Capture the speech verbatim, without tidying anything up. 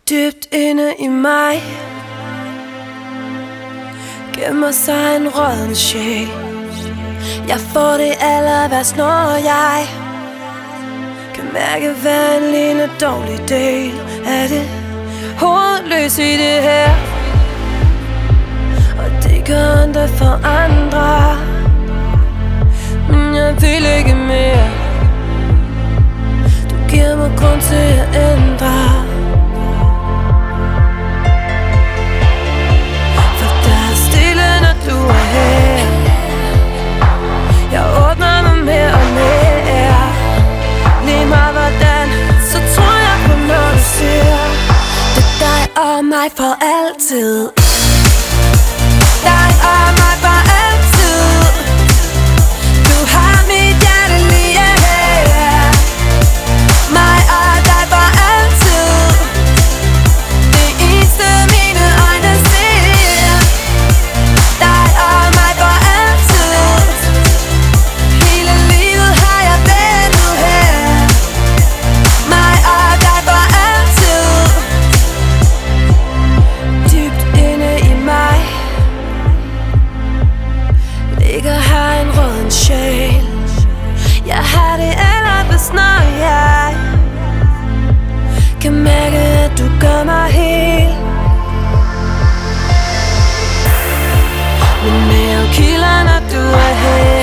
Dybt inde i mig gemmer sig en rådden sjæl. Jeg får det aller værst, når jeg kan mærke hver en lille dårlig del af det hovedløs i det her. Og det gør ondt for andre, men jeg vil ikke mere. Du giver mig grund til at ændre, for der er stille, når du er her. Jeg åbner mig mere og mere. Lige meget hvordan, så tror jeg på noget du siger. Det er dig og mig for altid. Dig og mig for altid. Du har mit hjerte lige her. Mig og dig for altid. Det eneste mine øjne ser. Dig og mig for altid. Hele livet har jeg ventet her. Mig og dig for altid. Dybt inde i mig ligger her en rådden sjæl. Jeg har det allerbedst, når jeg kan mærke, at du gør mig hel. Min mave kilder, når du er her.